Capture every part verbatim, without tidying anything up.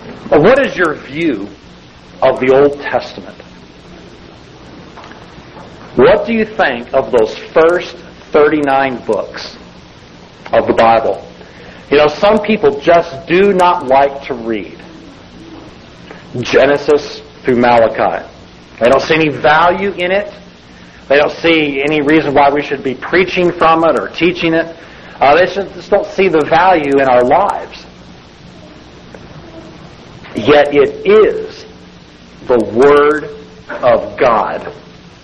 But what is your view of the Old Testament? What do you think of those first thirty-nine books of the Bible? You know, some people just do not like to read Genesis through Malachi. They don't see any value in it. They don't see any reason why we should be preaching from it or teaching it. Uh, they just don't see the value in our lives. Yet it is the Word of God.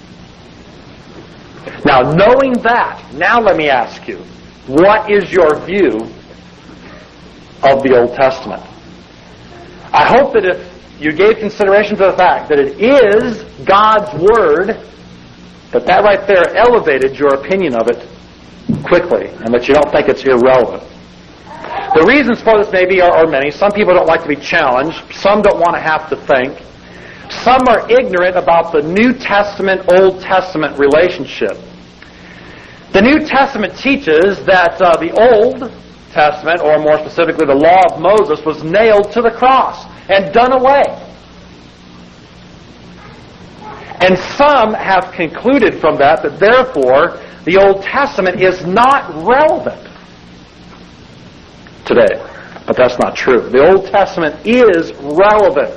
Now, knowing that, now let me ask you, what is your view of the Old Testament? I hope that if you gave consideration to the fact that it is God's Word, that that right there elevated your opinion of it quickly, and that you don't think it's irrelevant. The reasons for this maybe are, are many. Some people don't like to be challenged. Some don't want to have to think. Some are ignorant about the New Testament-Old Testament relationship. The New Testament teaches that uh, the Old Testament, or more specifically the Law of Moses, was nailed to the cross and done away. And some have concluded from that that therefore the Old Testament is not relevant today. But that's not true. The Old Testament is relevant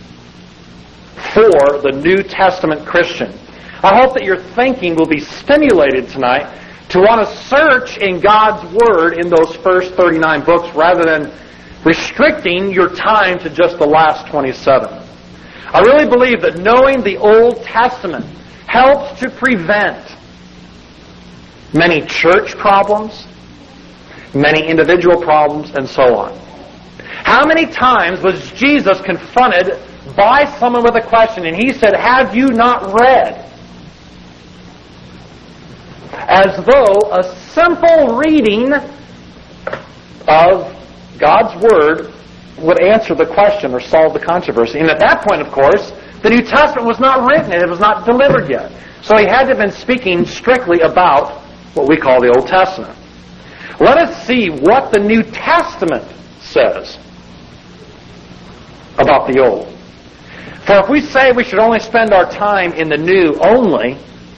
for the New Testament Christian. I hope that your thinking will be stimulated tonight to want to search in God's Word in those first thirty-nine books rather than restricting your time to just the last twenty-seven. I really believe that knowing the Old Testament helps to prevent many church problems, many individual problems, and so on. How many times was Jesus confronted by someone with a question and he said, "Have you not read?" As though a simple reading of God's Word would answer the question or solve the controversy. And at that point, of course, the New Testament was not written and it was not delivered yet. So he had to have been speaking strictly about what we call the Old Testament. Let us see what the New Testament says about the Old. For if we say we should only spend our time in the New only,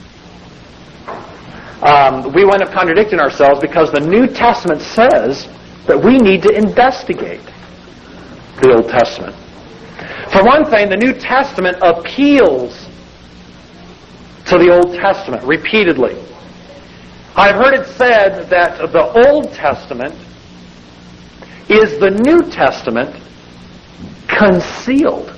um, we wind up contradicting ourselves, because the New Testament says that we need to investigate the Old Testament. For one thing, the New Testament appeals to the Old Testament repeatedly. I've heard it said that the Old Testament is the New Testament concealed.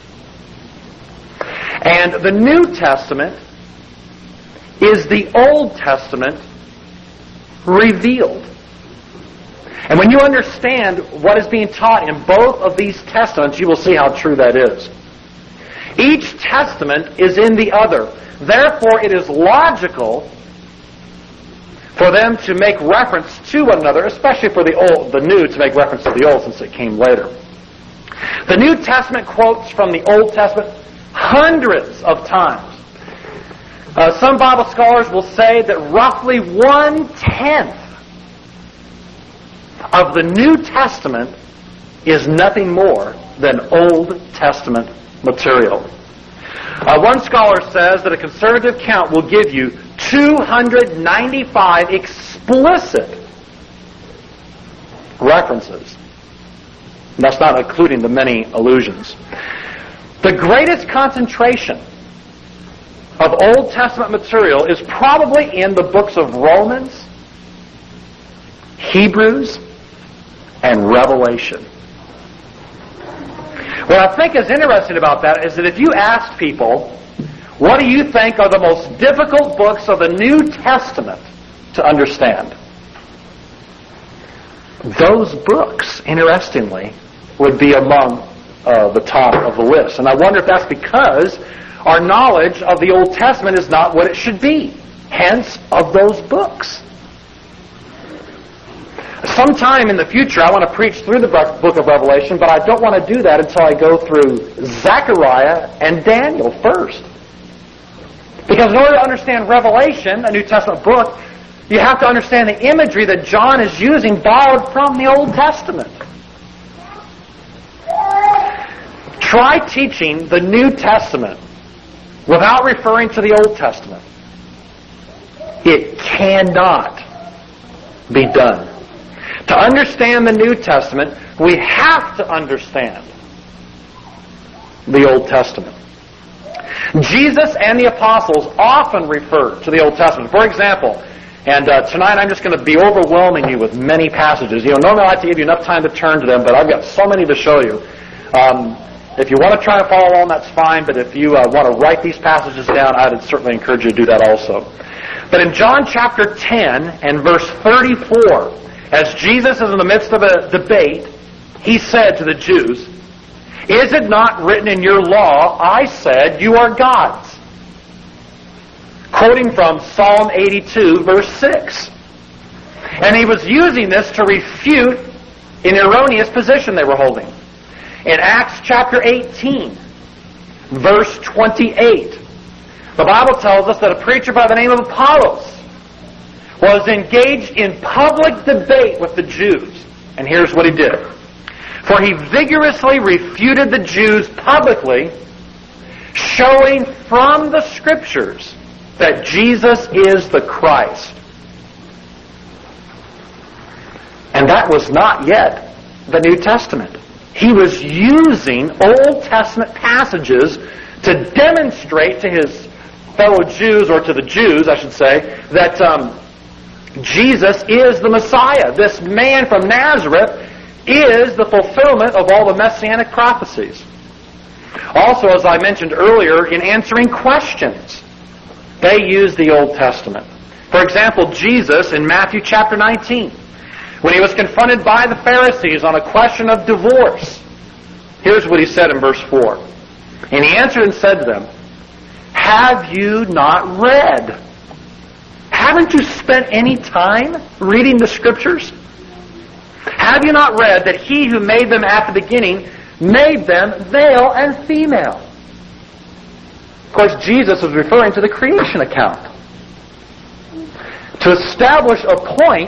And the New Testament is the Old Testament revealed. And when you understand what is being taught in both of these testaments, you will see how true that is. Each testament is in the other. Therefore, it is logical for them to make reference to one another, especially for the old, the New to make reference to the Old, since it came later. The New Testament quotes from the Old Testament hundreds of times. Uh, some Bible scholars will say that roughly one-tenth of the New Testament is nothing more than Old Testament material. Uh, one scholar says that a conservative count will give you two hundred ninety-five explicit references. And that's not including the many allusions. The greatest concentration of Old Testament material is probably in the books of Romans, Hebrews, and Revelation. What I think is interesting about that is that if you asked people, what do you think are the most difficult books of the New Testament to understand? Those books, interestingly, would be among uh, the top of the list. And I wonder if that's because our knowledge of the Old Testament is not what it should be. Hence, of those books. Sometime in the future, I want to preach through the book of Revelation, but I don't want to do that until I go through Zechariah and Daniel first. Because in order to understand Revelation, a New Testament book, you have to understand the imagery that John is using borrowed from the Old Testament. Try teaching the New Testament without referring to the Old Testament. It cannot be done. To understand the New Testament, we have to understand the Old Testament. Jesus and the apostles often refer to the Old Testament. For example, and uh, tonight I'm just going to be overwhelming you with many passages. You know, normally I like to give you enough time to turn to them, but I've got so many to show you. Um, if you want to try to follow along, that's fine, but if you uh, want to write these passages down, I would certainly encourage you to do that also. But in John chapter ten and verse thirty-four, as Jesus is in the midst of a debate, he said to the Jews, "Is it not written in your law, I said, you are gods?" Quoting from Psalm eighty-two, verse six. And he was using this to refute an erroneous position they were holding. In Acts chapter eighteen, verse twenty-eight, the Bible tells us that a preacher by the name of Apollos was engaged in public debate with the Jews. And here's what he did. For he vigorously refuted the Jews publicly, showing from the Scriptures that Jesus is the Christ. And that was not yet the New Testament. He was using Old Testament passages to demonstrate to his fellow Jews, or to the Jews, I should say, that um, Jesus is the Messiah. This man from Nazareth is the fulfillment of all the messianic prophecies. Also, as I mentioned earlier, in answering questions, they use the Old Testament. For example, Jesus in Matthew chapter nineteen, when he was confronted by the Pharisees on a question of divorce, here's what he said in verse four. And he answered and said to them, "Have you not read? Haven't you spent any time reading the Scriptures? Have you not read that he who made them at the beginning made them male and female?" Of course, Jesus was referring to the creation account to establish a point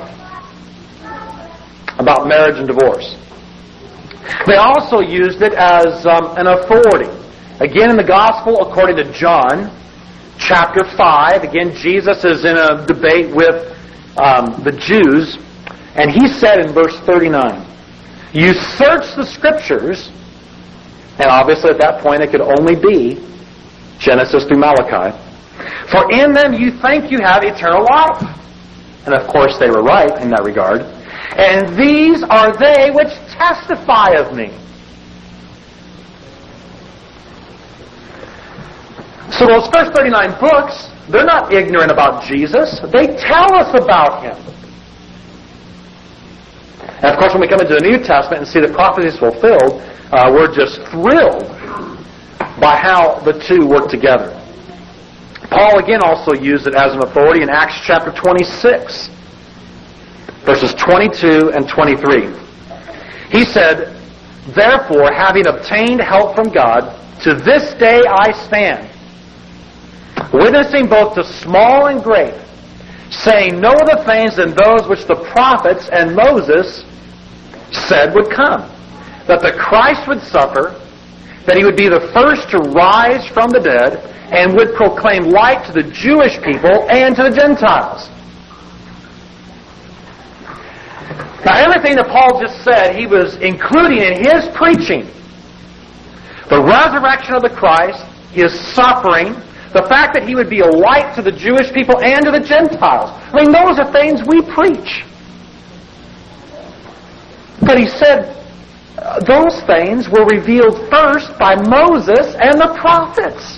about marriage and divorce. They also used it as um, an authority. Again, in the Gospel according to John, chapter five, again, Jesus is in a debate with um, the Jews, and he said in verse thirty-nine, "You search the Scriptures," and obviously at that point it could only be Genesis through Malachi, "for in them you think you have eternal life." And of course they were right in that regard. "And these are they which testify of me." So those first thirty-nine books, they're not ignorant about Jesus. They tell us about Him. And of course, when we come into the New Testament and see the prophecies fulfilled, uh, we're just thrilled by how the two work together. Paul again also used it as an authority in Acts chapter twenty-six, verses twenty-two and twenty-three. He said, "Therefore, having obtained help from God, to this day I stand, witnessing both to small and great, saying no other things than those which the prophets and Moses said would come, that the Christ would suffer, that He would be the first to rise from the dead, and would proclaim light to the Jewish people and to the Gentiles." Now, everything that Paul just said, he was including in his preaching. The resurrection of the Christ, His suffering, the fact that He would be a light to the Jewish people and to the Gentiles. I mean, those are things we preach. But he said uh, those things were revealed first by Moses and the prophets.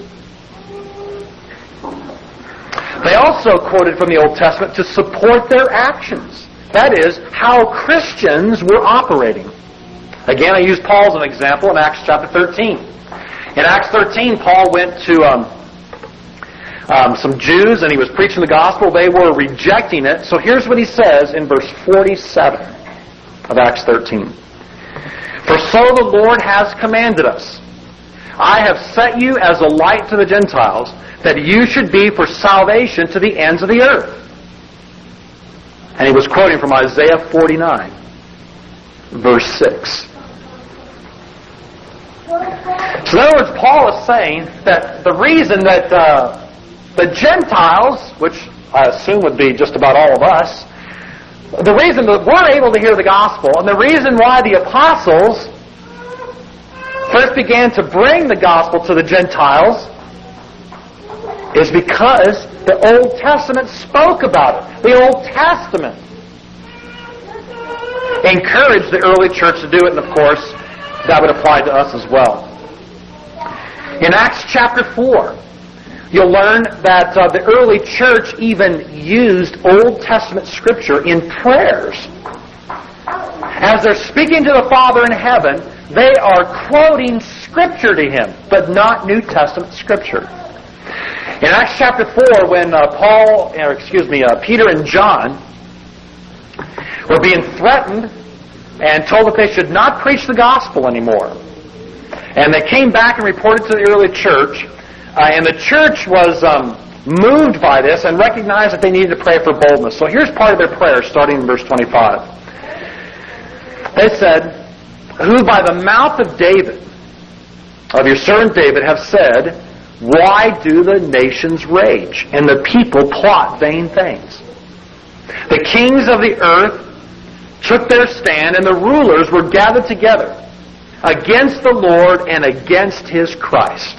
They also quoted from the Old Testament to support their actions. That is, how Christians were operating. Again, I use Paul as an example in Acts chapter thirteen. In Acts thirteen, Paul went to um, um, some Jews and he was preaching the gospel. They were rejecting it. So here's what he says in verse forty-seven of Acts thirteen. "For so the Lord has commanded us, I have set you as a light to the Gentiles, that you should be for salvation to the ends of the earth." And he was quoting from Isaiah forty-nine, verse six. So in other words, Paul is saying that the reason that uh, the Gentiles, which I assume would be just about all of us, the reason that we're able to hear the gospel, and the reason why the apostles first began to bring the gospel to the Gentiles, is because the Old Testament spoke about it. The Old Testament encouraged the early church to do it, and of course, that would apply to us as well. In Acts chapter four, you'll learn that uh, the early church even used Old Testament scripture in prayers. As they're speaking to the Father in heaven, they are quoting scripture to Him, but not New Testament scripture. In Acts chapter four, when uh, Paul, or excuse me, uh, Peter and John were being threatened and told that they should not preach the gospel anymore. And they came back and reported to the early church, uh, and the church was um, moved by this and recognized that they needed to pray for boldness. So here's part of their prayer, starting in verse twenty-five. They said, "Who by the mouth of David, of your servant David, have said, why do the nations rage, and the people plot vain things? The kings of the earth took their stand, and the rulers were gathered together against the Lord and against His Christ."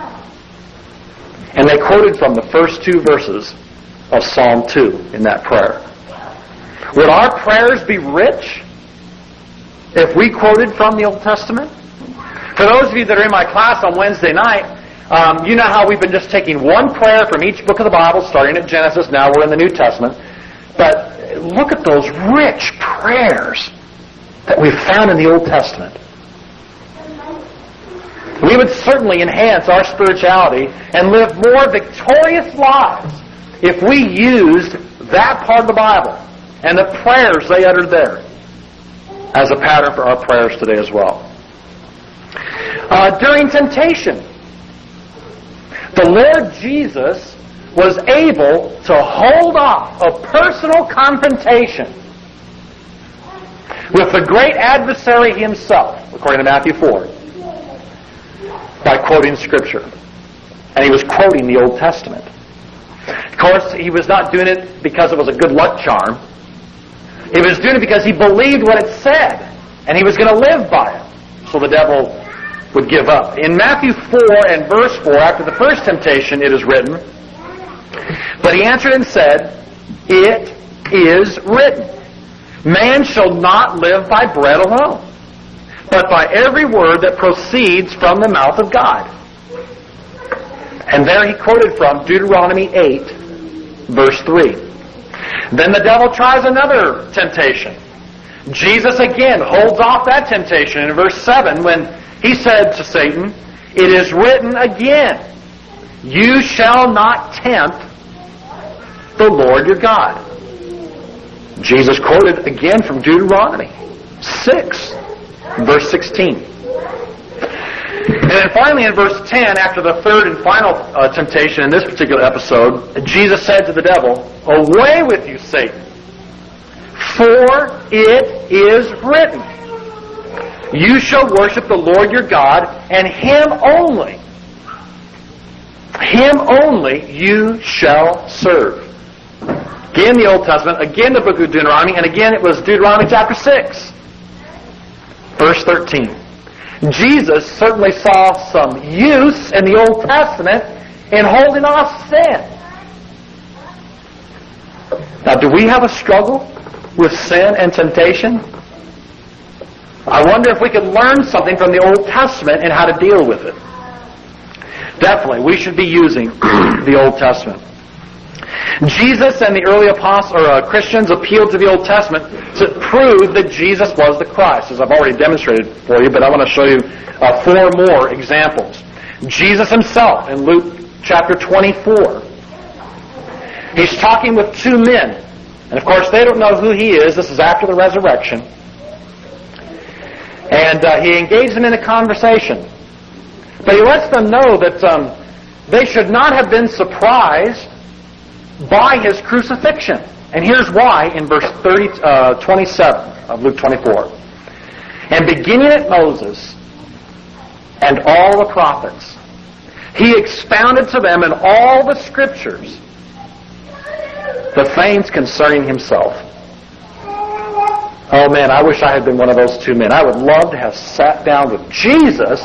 And they quoted from the first two verses of Psalm two in that prayer. Would our prayers be rich if we quoted from the Old Testament? For those of you that are in my class on Wednesday night, um, you know how we've been just taking one prayer from each book of the Bible, starting at Genesis. Now we're in the New Testament. But look at those rich prayers that we've found in the Old Testament. We would certainly enhance our spirituality and live more victorious lives if we used that part of the Bible and the prayers they uttered there as a pattern for our prayers today as well. Uh, during temptation, the Lord Jesus was able to hold off a personal confrontation with the great adversary Himself, according to Matthew four, by quoting Scripture. And He was quoting the Old Testament. Of course, He was not doing it because it was a good luck charm. He was doing it because He believed what it said, and He was going to live by it. So the devil would give up. In Matthew four and verse four, after the first temptation, it is written, "But He answered and said, It is written, Man shall not live by bread alone, but by every word that proceeds from the mouth of God." And there he quoted from Deuteronomy eight, verse three. Then the devil tries another temptation. Jesus again holds off that temptation in verse seven when He said to Satan, "It is written again, you shall not tempt the Lord your God." Jesus quoted again from Deuteronomy six, verse sixteen. And then finally in verse ten, after the third and final uh, temptation in this particular episode, Jesus said to the devil, "Away with you, Satan, for it is written, you shall worship the Lord your God, and Him only, Him only you shall serve." Again the Old Testament, again the book of Deuteronomy, and again it was Deuteronomy chapter six, verse thirteen. Jesus certainly saw some use in the Old Testament in holding off sin. Now, do we have a struggle with sin and temptation? I wonder if we could learn something from the Old Testament and how to deal with it. Definitely, we should be using the Old Testament. Jesus and the early apostles, or uh, Christians appealed to the Old Testament to prove that Jesus was the Christ, as I've already demonstrated for you, but I want to show you uh, four more examples. Jesus Himself in Luke chapter twenty-four. He's talking with two men, and of course they don't know who He is. This is after the resurrection. And uh, He engaged them in a conversation. But He lets them know that um, they should not have been surprised by His crucifixion. And here's why in verse thirty, uh, twenty-seven of Luke twenty-four. "And beginning at Moses and all the prophets. He expounded to them in all the Scriptures the things concerning himself. Oh man, I wish I had been one of those two men. I would love to have sat down with Jesus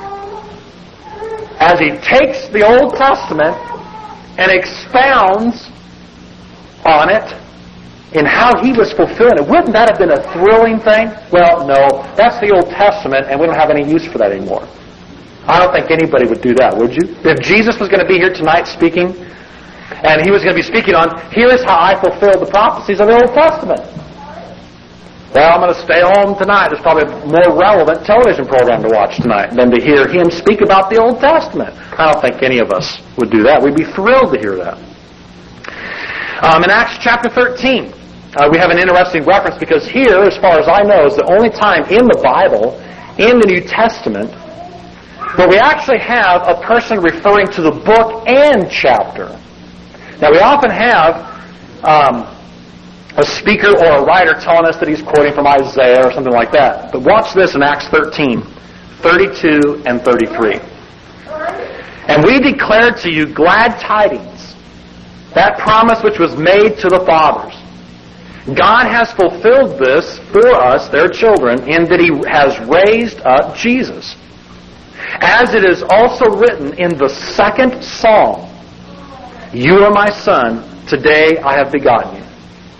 as he takes the Old Testament and expounds on it in how he was fulfilling it. Wouldn't that have been a thrilling thing? Well, no. That's the Old Testament, and we don't have any use for that anymore. I don't think anybody would do that, would you? If Jesus was going to be here tonight speaking, and he was going to be speaking on, here's how I fulfilled the prophecies of the Old Testament. Well, I'm going to stay home tonight. There's probably a more relevant television program to watch tonight than to hear him speak about the Old Testament. I don't think any of us would do that. We'd be thrilled to hear that. Um, in Acts chapter thirteen, uh, we have an interesting reference because here, as far as I know, is the only time in the Bible, in the New Testament, where we actually have a person referring to the book and chapter. Now, we often have um, a speaker or a writer telling us that he's quoting from Isaiah or something like that. But watch this in Acts thirteen, thirty-two and thirty-three. And we declare to you glad tidings, that promise which was made to the fathers. God has fulfilled this for us, their children, in that he has raised up Jesus. As it is also written in the second psalm, you are my son, today I have begotten you.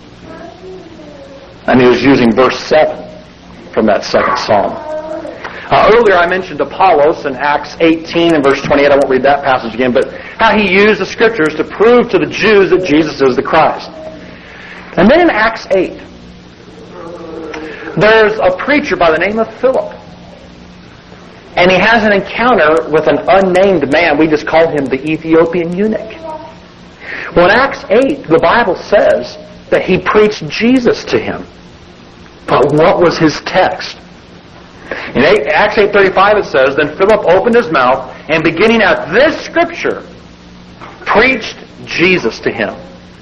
And he was using verse seven from that second psalm. Uh, earlier I mentioned Apollos in Acts eighteen and verse twenty-eight. I won't read that passage again, but how he used the Scriptures to prove to the Jews that Jesus is the Christ. And then in Acts eight, there's a preacher by the name of Philip. And he has an encounter with an unnamed man. We just call him the Ethiopian eunuch. Well, in Acts eight, the Bible says that he preached Jesus to him. But what was his text? In Acts eight thirty-five it says, then Philip opened his mouth and beginning at this scripture, preached Jesus to him.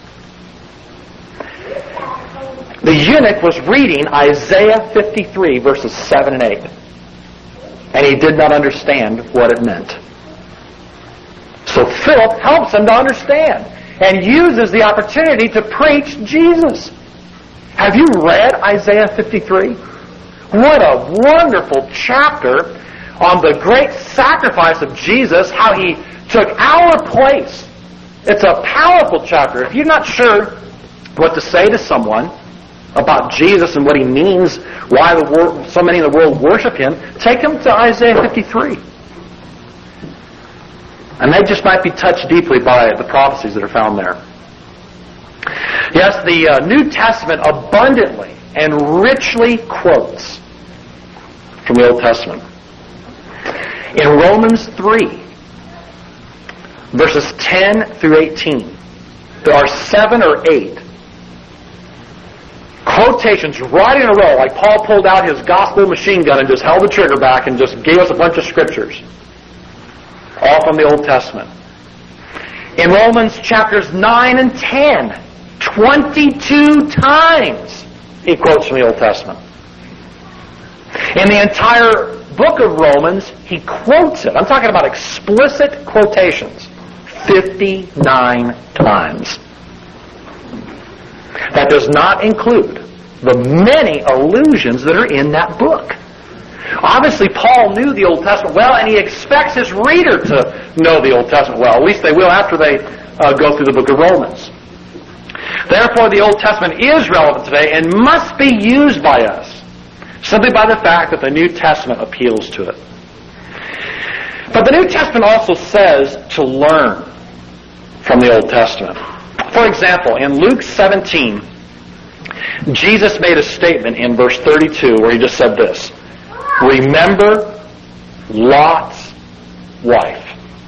The eunuch was reading Isaiah fifty-three verses seven and eight. And he did not understand what it meant. So Philip helps him to understand and uses the opportunity to preach Jesus. Have you read Isaiah fifty-three? What a wonderful chapter on the great sacrifice of Jesus, how he took our place. It's a powerful chapter. If you're not sure what to say to someone about Jesus and what he means, why the world, so many in the world worship him, take them to Isaiah fifty-three. And they just might be touched deeply by the prophecies that are found there. Yes, the uh, New Testament abundantly and richly quotes from the Old Testament. In Romans three, verses ten through eighteen, there are seven or eight quotations right in a row, like Paul pulled out his gospel machine gun and just held the trigger back and just gave us a bunch of scriptures, all from the Old Testament. In Romans chapters nine and ten, twenty-two times he quotes from the Old Testament. In the entire book of Romans, he quotes it. I'm talking about explicit quotations. fifty-nine times. That does not include the many allusions that are in that book. Obviously, Paul knew the Old Testament well, and he expects his reader to know the Old Testament well. At least they will after they uh, go through the book of Romans. Therefore, the Old Testament is relevant today and must be used by us, simply by the fact that the New Testament appeals to it. But the New Testament also says to learn from the Old Testament. For example, in Luke seventeen, Jesus made a statement in verse thirty-two where he just said this, remember Lot's wife.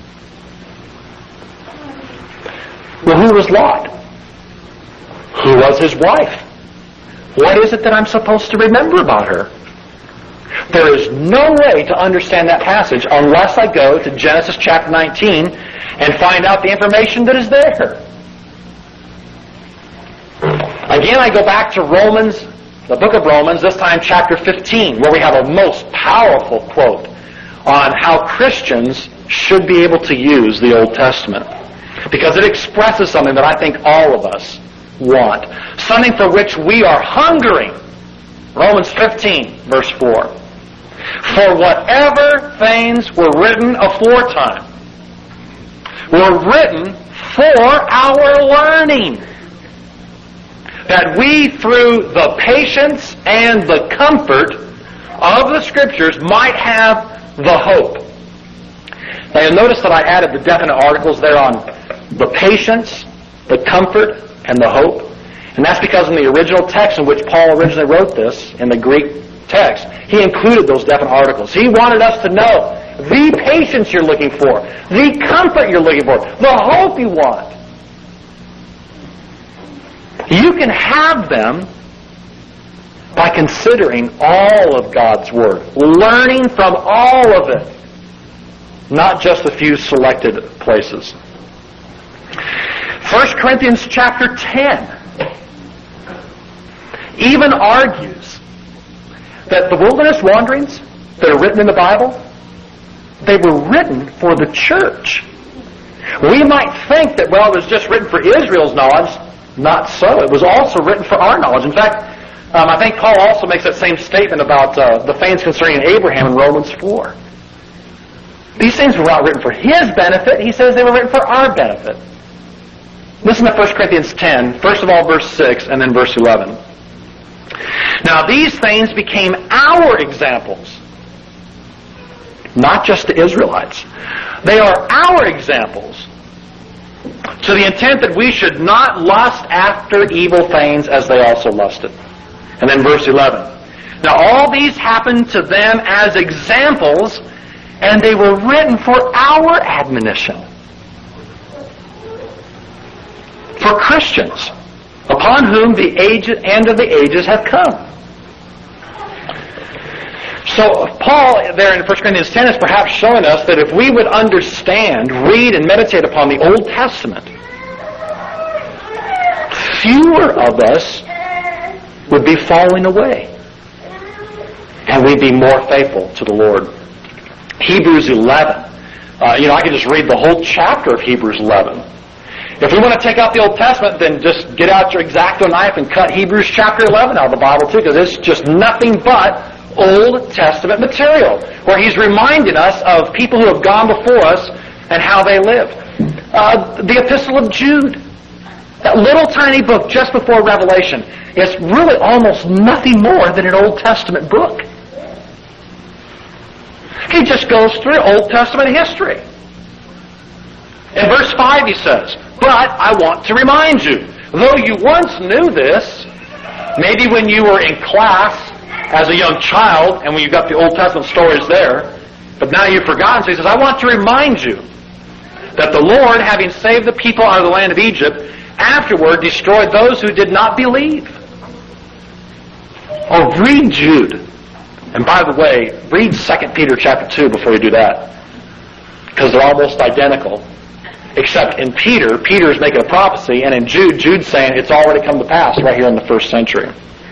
Well, who was Lot? Who was his wife? What is it that I'm supposed to remember about her? There is no way to understand that passage unless I go to Genesis chapter nineteen and find out the information that is there. Again, I go back to Romans, the book of Romans, this time chapter fifteen, where we have a most powerful quote on how Christians should be able to use the Old Testament, because it expresses something that I think all of us want, something for which we are hungering. Romans fifteen, verse four. For whatever things were written aforetime were written for our learning, that we through the patience and the comfort of the Scriptures might have the hope. Now you'll notice that I added the definite articles there on the patience, the comfort, and the hope. And that's because in the original text in which Paul originally wrote this, in the Greek text, he included those definite articles. He wanted us to know the patience you're looking for, the comfort you're looking for, the hope you want. You can have them by considering all of God's Word, learning from all of it, not just a few selected places. First Corinthians chapter ten even argues that the wilderness wanderings that are written in the Bible, they were written for the church. We might think that, well, it was just written for Israel's knowledge. Not so. It was also written for our knowledge. In fact, um, I think Paul also makes that same statement about uh, the things concerning Abraham in Romans four. These things were not written for his benefit. He says they were written for our benefit. Listen to First Corinthians ten, first of all verse six, and then verse eleven. Now these things became our examples, not just the Israelites. They are our examples, to the intent that we should not lust after evil things as they also lusted. And then verse eleven. Now all these happened to them as examples, and they were written for our admonition. For Christians, upon whom the age, end of the ages have come. So Paul, there in First Corinthians ten, is perhaps showing us that if we would understand, read, and meditate upon the Old Testament, fewer of us would be falling away, and we'd be more faithful to the Lord. Hebrews eleven. Uh, you know, I could just read the whole chapter of Hebrews eleven. If we want to take out the Old Testament, then just get out your X-Acto knife and cut Hebrews chapter eleven out of the Bible too, because it's just nothing but Old Testament material, where he's reminding us of people who have gone before us and how they lived. Uh, the Epistle of Jude, that little tiny book just before Revelation, is really almost nothing more than an Old Testament book. He just goes through Old Testament history. In verse five he says, "But I want to remind you, though you once knew this," maybe when you were in class as a young child and when you got the Old Testament stories there, but now you've forgotten. So he says, "I want to remind you that the Lord, having saved the people out of the land of Egypt, afterward destroyed those who did not believe." Oh, read Jude. And by the way, read Second Peter chapter two before you do that, because they're almost identical. Except in Peter, Peter is making a prophecy, and in Jude, Jude's saying it's already come to pass right here in the first century.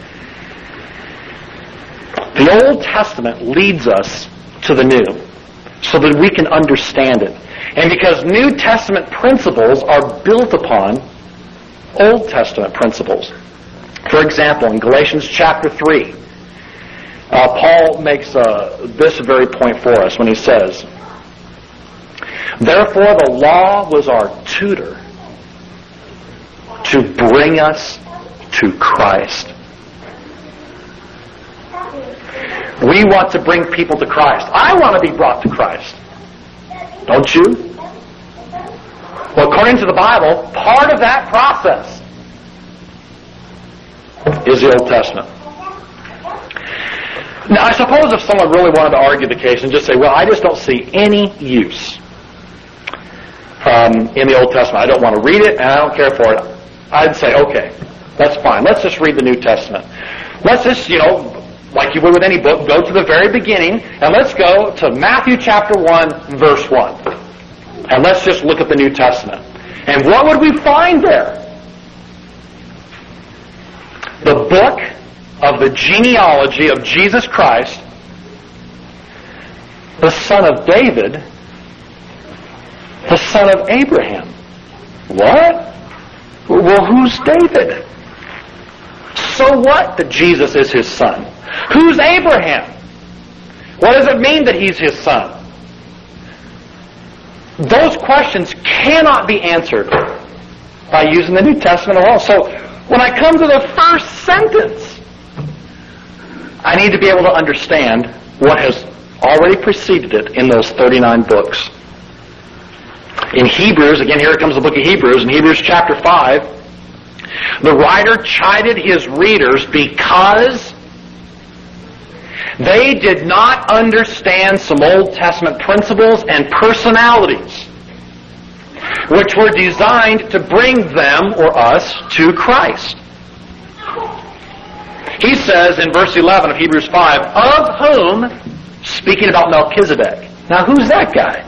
The Old Testament leads us to the New, so that we can understand it. And because New Testament principles are built upon Old Testament principles. For example, in Galatians chapter three, uh, Paul makes uh, this very point for us when he says, "Therefore the law was our tutor to bring us to Christ." We want to bring people to Christ. I want to be brought to Christ. Don't you? Well, according to the Bible, part of that process is the Old Testament. Now, I suppose if someone really wanted to argue the case and just say, well, I just don't see any use um, in the Old Testament. I don't want to read it, and I don't care for it. I'd say, okay, that's fine. Let's just read the New Testament. Let's just, you know, like you would with any book, go to the very beginning, and let's go to Matthew chapter one, verse one. And let's just look at the New Testament. And what would we find there? The book of the genealogy of Jesus Christ, the son of David, the son of Abraham. What? Well, who's David? So what that Jesus is his son? Who's Abraham? What does it mean that he's his son? Those questions cannot be answered by using the New Testament alone. So when I come to the first sentence, I need to be able to understand what has already preceded it in those thirty-nine books. In Hebrews, again, here comes the book of Hebrews, in Hebrews chapter five, the writer chided his readers because they did not understand some Old Testament principles and personalities which were designed to bring them, or us, to Christ. He says in verse eleven of Hebrews five, of whom, speaking about Melchizedek. Now, who's that guy?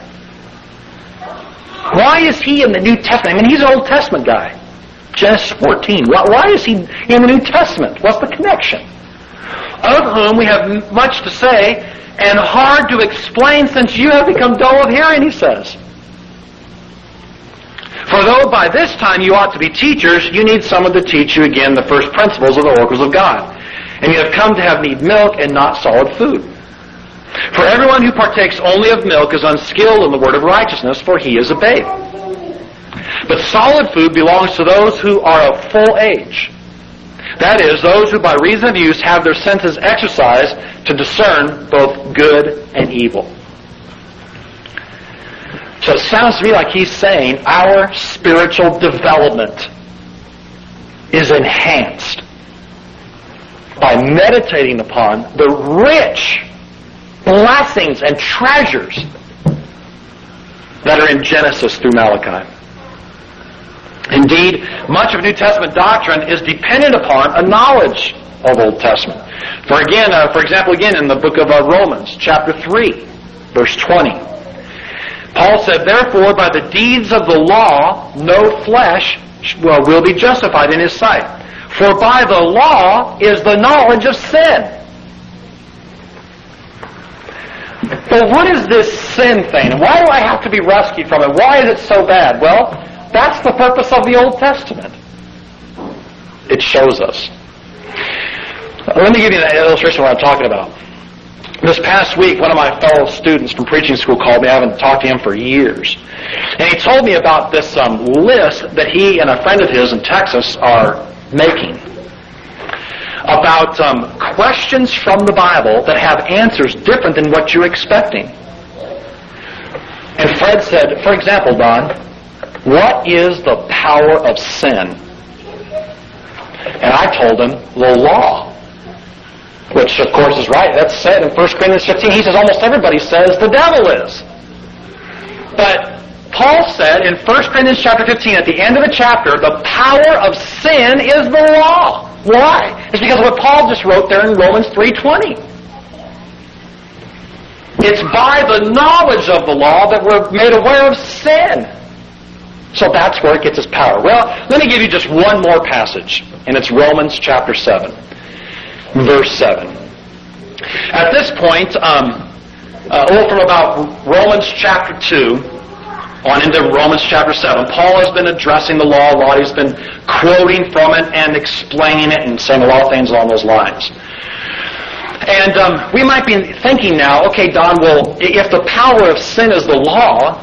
Why is he in the New Testament? I mean, he's an Old Testament guy. Genesis fourteen. Why, why is he in the New Testament? What's the connection? Of whom we have much to say and hard to explain, since you have become dull of hearing, he says. For though by this time you ought to be teachers, you need someone to teach you again the first principles of the oracles of God. And you have come to have need milk and not solid food. For everyone who partakes only of milk is unskilled in the word of righteousness, for he is a babe. But solid food belongs to those who are of full age. That is, those who by reason of use have their senses exercised to discern both good and evil. So it sounds to me like he's saying our spiritual development is enhanced by meditating upon the rich blessings and treasures that are in Genesis through Malachi. Indeed, much of New Testament doctrine is dependent upon a knowledge of Old Testament. For again, uh, for example, again in the book of uh, Romans, chapter three, verse twenty, Paul said, therefore, by the deeds of the law, no flesh well, will be justified in his sight. For by the law is the knowledge of sin. But what is this sin thing? And why do I have to be rescued from it? Why is it so bad? Well, that's the purpose of the Old Testament. It shows us. Let me give you an illustration of what I'm talking about. This past week, one of my fellow students from preaching school called me. I haven't talked to him for years. And he told me about this um, list that he and a friend of his in Texas are making about um, questions from the Bible that have answers different than what you're expecting. And Fred said, for example, Don, what is the power of sin? And I told him, the law. Which, of course, is right. That's said in First Corinthians fifteen. He says almost everybody says the devil is. But Paul said in First Corinthians chapter fifteen, at the end of the chapter, the power of sin is the law. Why? It's because of what Paul just wrote there in Romans three twenty. It's by the knowledge of the law that we're made aware of sin. So that's where it gets its power. Well, let me give you just one more passage, and it's Romans chapter seven, verse seven. At this point, um, uh, well, from about Romans chapter two on into Romans chapter seven, Paul has been addressing the law a lot. He's been quoting from it and explaining it and saying a lot of things along those lines. And um, we might be thinking now, okay, Don, well, if the power of sin is the law,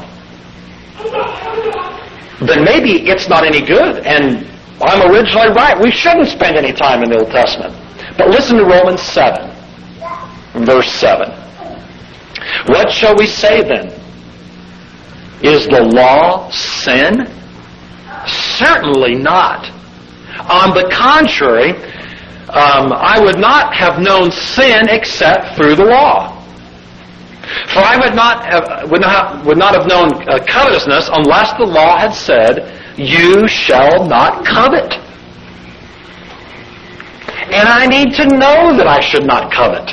then maybe it's not any good. And I'm originally right. We shouldn't spend any time in the Old Testament. But listen to Romans seven, verse seven. What shall we say then? Is the law sin? Certainly not. On the contrary, um, I would not have known sin except through the law. For I would not have, would not, would not have known uh, covetousness unless the law had said, you shall not covet. And I need to know that I should not covet,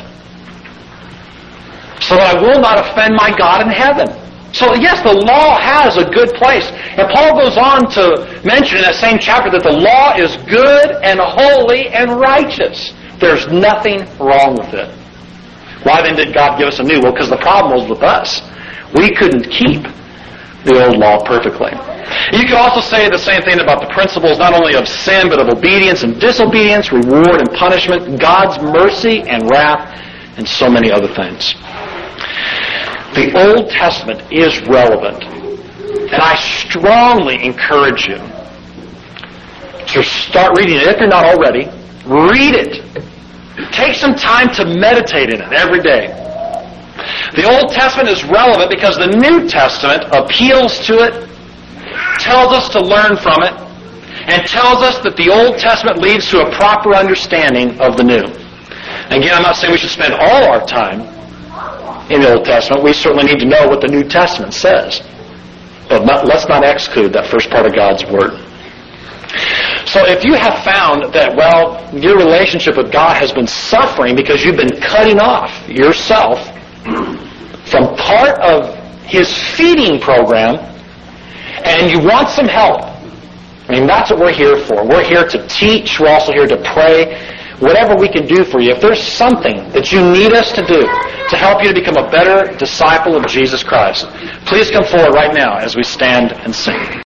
so that I will not offend my God in heaven. So yes, the law has a good place. And Paul goes on to mention in that same chapter that the law is good and holy and righteous. There's nothing wrong with it. Why then did God give us a new? Well, because the problem was with us. We couldn't keep the old law perfectly. You could also say the same thing about the principles not only of sin, but of obedience and disobedience, reward and punishment, God's mercy and wrath, and so many other things. The Old Testament is relevant, and I strongly encourage you to start reading it. If you're not already, read it. Take some time to meditate in it every day. The Old Testament is relevant because the New Testament appeals to it, tells us to learn from it, and tells us that the Old Testament leads to a proper understanding of the New. Again, I'm not saying we should spend all our time in the Old Testament. We certainly need to know what the New Testament says. But not, let's not exclude that first part of God's Word. So if you have found that, well, your relationship with God has been suffering because you've been cutting off yourself from part of His feeding program, and you want some help, I mean, that's what we're here for. We're here to teach. We're also here to pray. Whatever we can do for you, if there's something that you need us to do to help you to become a better disciple of Jesus Christ, please come forward right now as we stand and sing.